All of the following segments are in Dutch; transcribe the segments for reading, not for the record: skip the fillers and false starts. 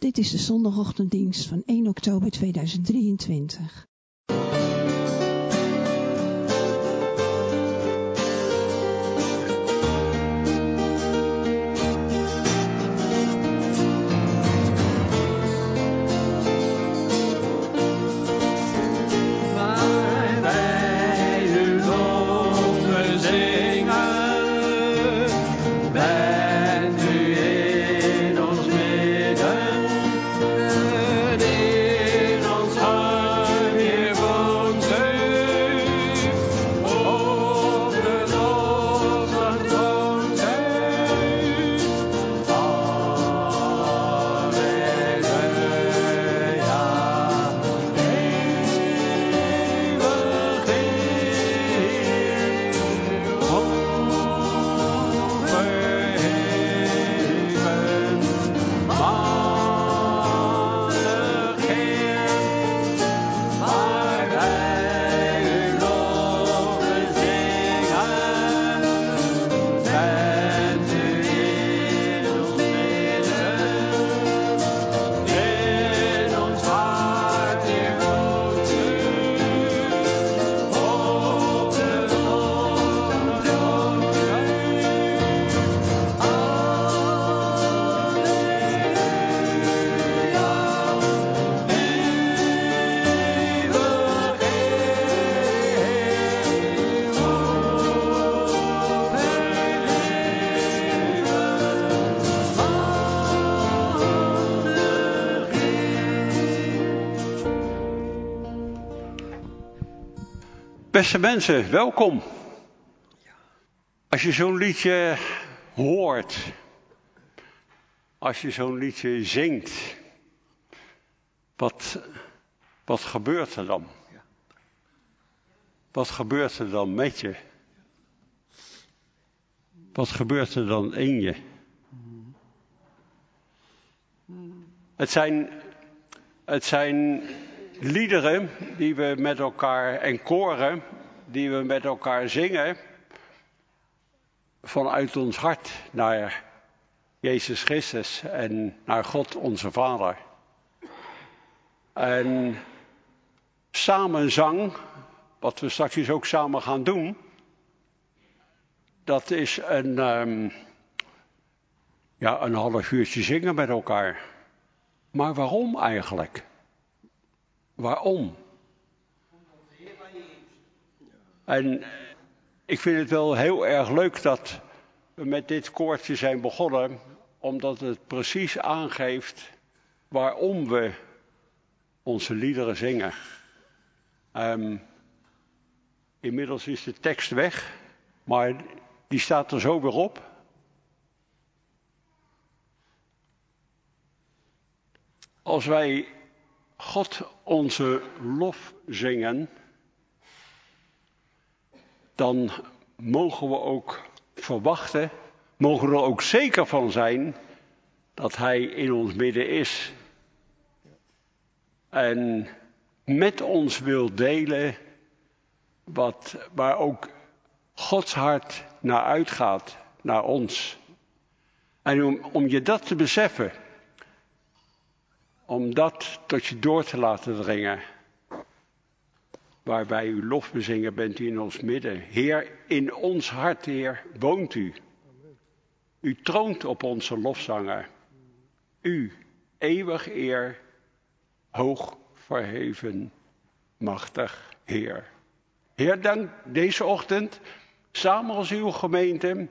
Dit is de zondagochtenddienst van 1 oktober 2023. Beste mensen, welkom. Als je zo'n liedje hoort, als je zo'n liedje zingt, wat gebeurt er dan? Wat gebeurt er dan met je? Wat gebeurt er dan in je? Het zijn liederen die we met elkaar en koren die we met elkaar zingen vanuit ons hart naar Jezus Christus en naar God onze Vader. En samenzang, wat we straks ook samen gaan doen, dat is een half uurtje zingen met elkaar. Maar waarom eigenlijk? Waarom? En ik vind het wel heel erg leuk dat we met dit koortje zijn begonnen, omdat het precies aangeeft waarom we onze liederen zingen. Inmiddels is de tekst weg, maar die staat er zo weer op. Als wij God onze lof zingen, dan mogen we ook verwachten, mogen we er ook zeker van zijn dat Hij in ons midden is. En met ons wil delen waar ook Gods hart naar uitgaat, naar ons. En om je dat te beseffen, om dat tot je door te laten dringen, waar wij uw lof bezingen, bent u in ons midden. Heer, in ons hart, Heer, woont u. U troont op onze lofzangen. U, eeuwig eer, hoog verheven, machtig Heer. Heer, dank deze ochtend, samen als uw gemeente,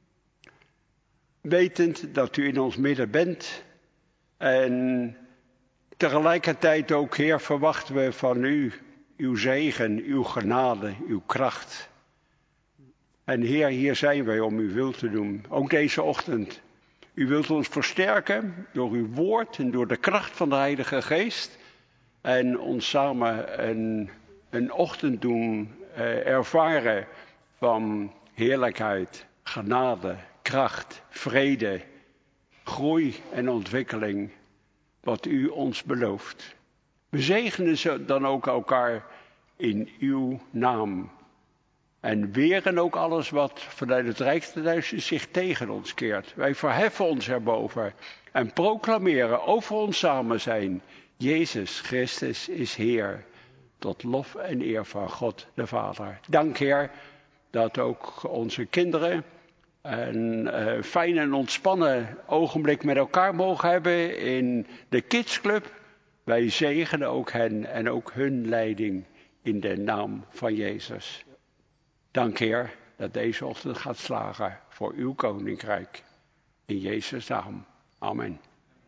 wetend dat u in ons midden bent. En tegelijkertijd ook, Heer, verwachten we van u uw zegen, uw genade, uw kracht. En Heer, hier zijn wij om uw wil te doen. Ook deze ochtend. U wilt ons versterken door uw woord en door de kracht van de Heilige Geest. En ons samen een ochtend doen ervaren van heerlijkheid, genade, kracht, vrede, groei en ontwikkeling. Wat u ons belooft. We zegenen ze dan ook elkaar in uw naam. En weren ook alles wat vanuit het Rijk der Duisternis zich tegen ons keert. Wij verheffen ons erboven en proclameren over ons samen zijn. Jezus Christus is Heer. Tot lof en eer van God de Vader. Dank Heer dat ook onze kinderen een fijn en ontspannen ogenblik met elkaar mogen hebben in de kidsclub. Wij zegenen ook hen en ook hun leiding in de naam van Jezus. Dank Heer dat deze ochtend gaat slagen voor uw koninkrijk. In Jezus' naam. Amen.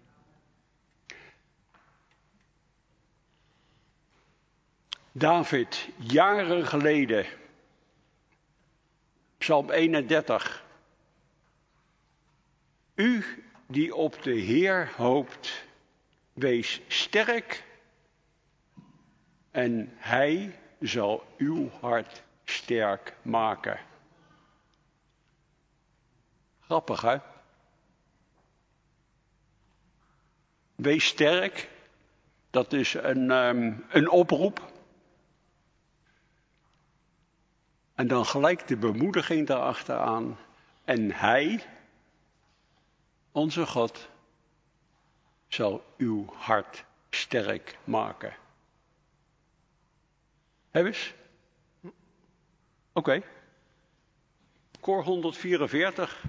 David, jaren geleden. Psalm 31. U die op de Heer hoopt, wees sterk en Hij zal uw hart sterk maken. Grappig, hè? Wees sterk, dat is een oproep. En dan gelijk de bemoediging daarachteraan. En Hij, onze God, zal uw hart sterk maken. Hebben we eens? Oké. Koor 144.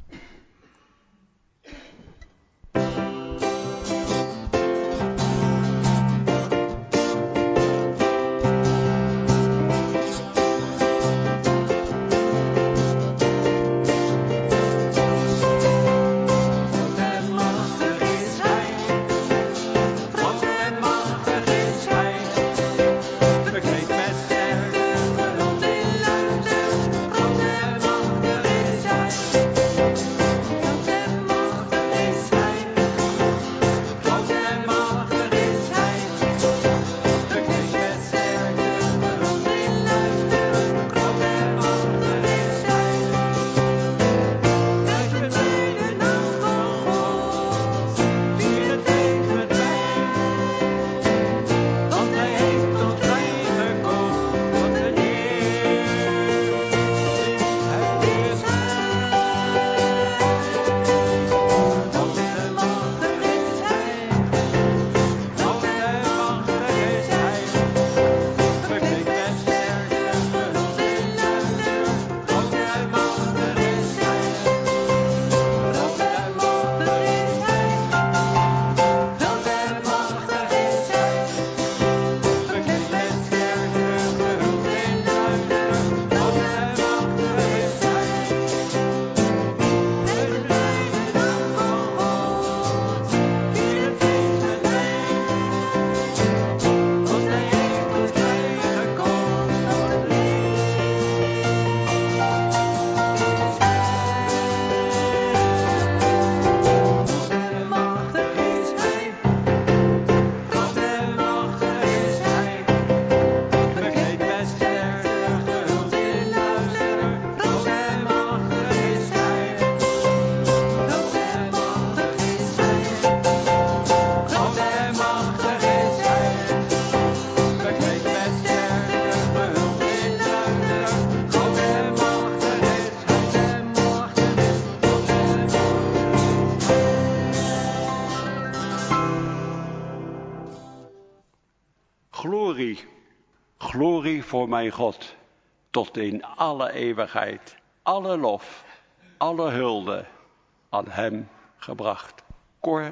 Glorie voor mijn God, tot in alle eeuwigheid, alle lof, alle hulde aan hem gebracht. Koor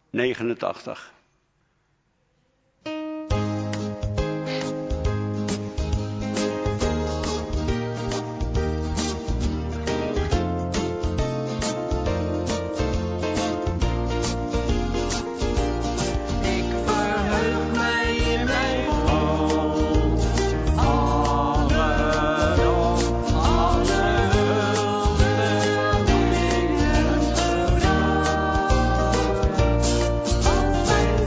89. Als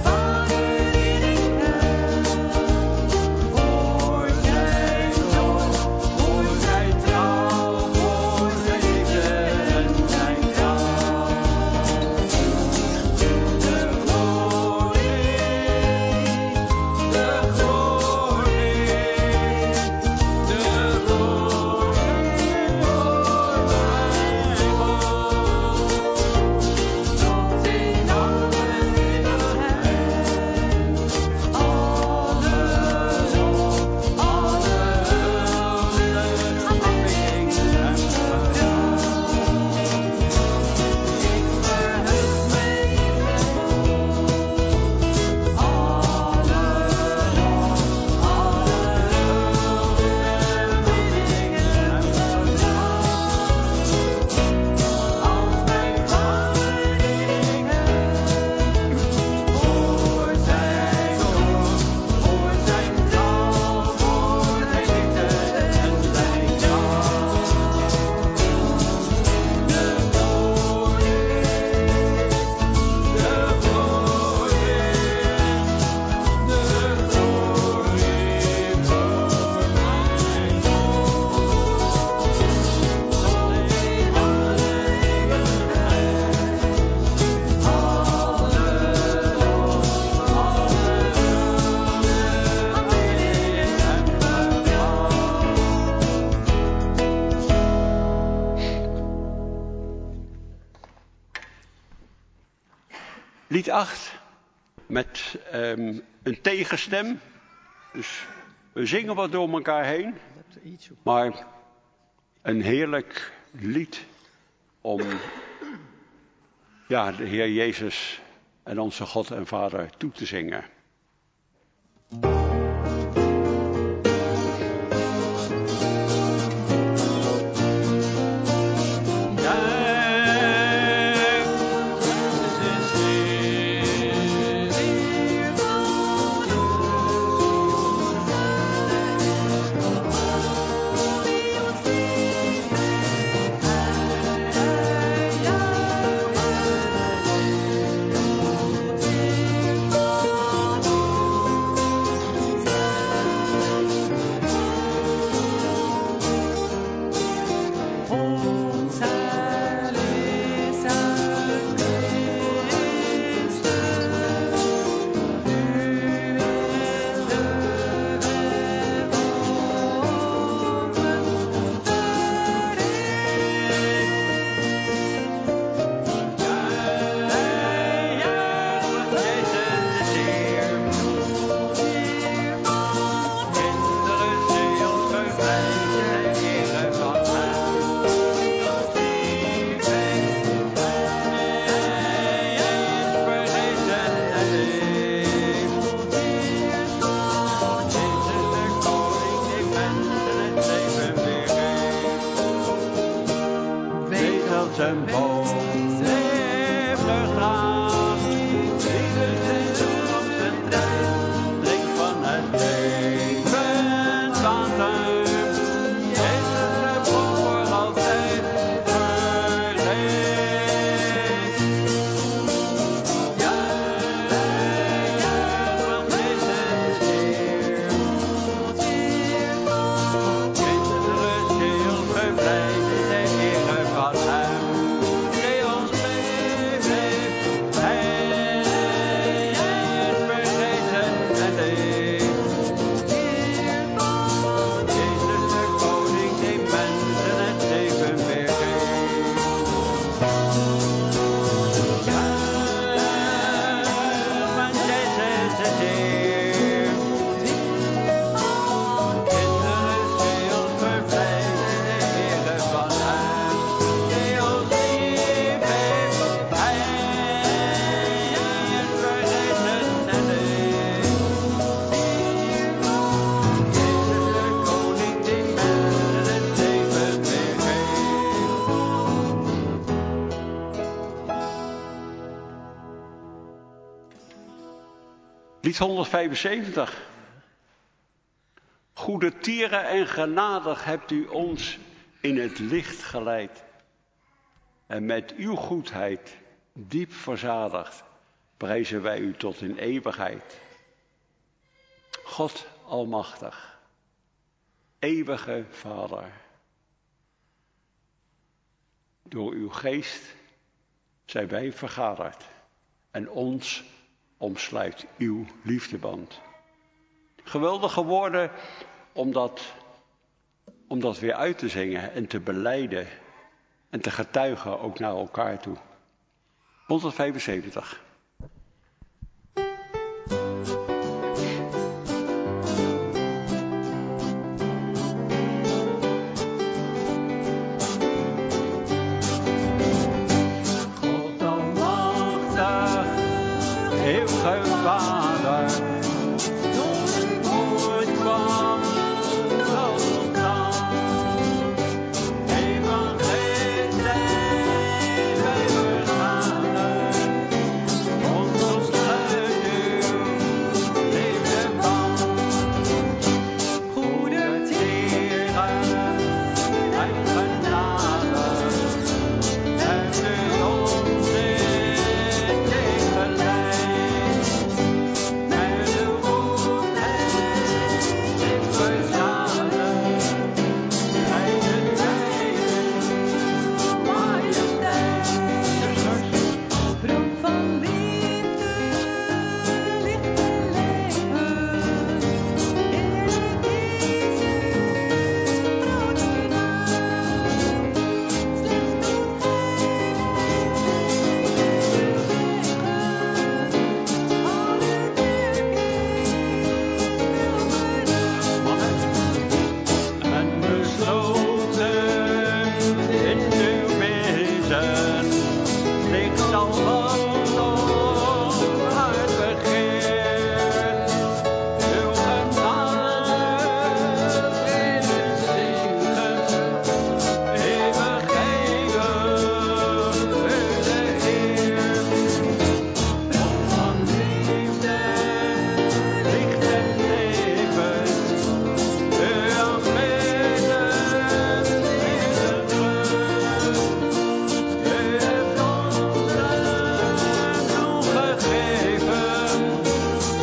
lied 8 met een tegenstem. Dus we zingen wat door elkaar heen. Maar een heerlijk lied om de Heer Jezus en onze God en Vader toe te zingen. Lied 175. Goede tieren en genadig hebt u ons in het licht geleid. En met uw goedheid diep verzadigd prijzen wij u tot in eeuwigheid. God almachtig, eeuwige Vader. Door uw geest zijn wij vergaderd en ons omsluit uw liefdeband. Geweldige woorden om dat weer uit te zingen en te belijden en te getuigen ook naar elkaar toe. 175.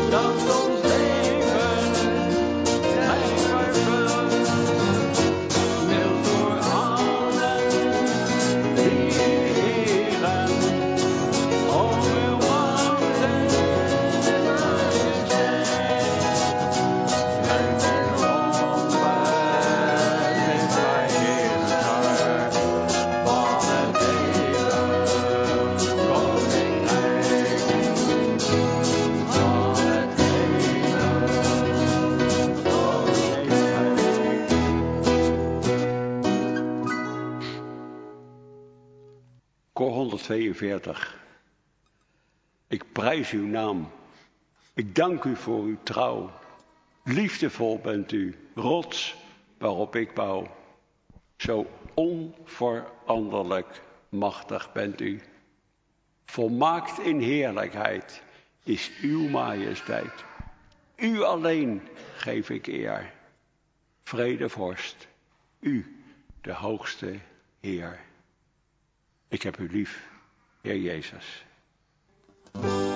Koor 142. Ik prijs uw naam. Ik dank u voor uw trouw. Liefdevol bent u, rots waarop ik bouw. Zo onveranderlijk machtig bent u. Volmaakt in heerlijkheid is uw majesteit. U alleen geef ik eer. Vredevorst, u de hoogste Heer. Ik heb u lief, Heer Jezus.